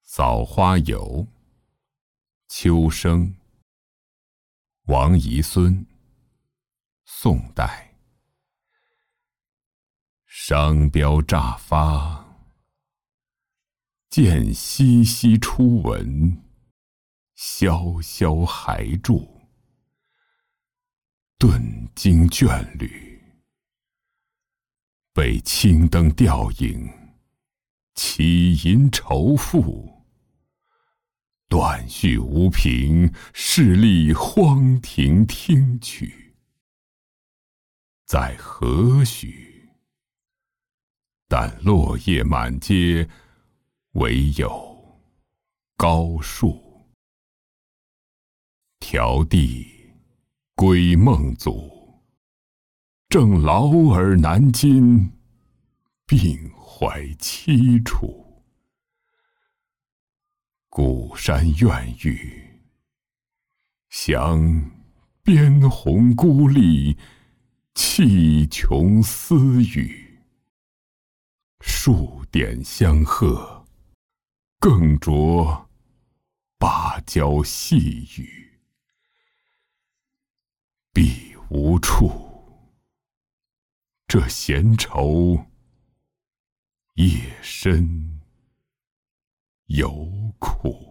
枣花游，秋生，王遗孙，宋代。商标乍发，见熙熙初闻，萧萧还住，顿经卷缕，被青灯吊影，起吟愁赋。断续无凭，势立荒庭听取。在何许？但落叶满阶，唯有高树。迢递归梦祖，正劳而难禁，并怀凄楚。古山怨郁，想边鸿孤立，气穷思语。数点相和，更着芭蕉细语。彼无处，这闲愁夜深犹苦。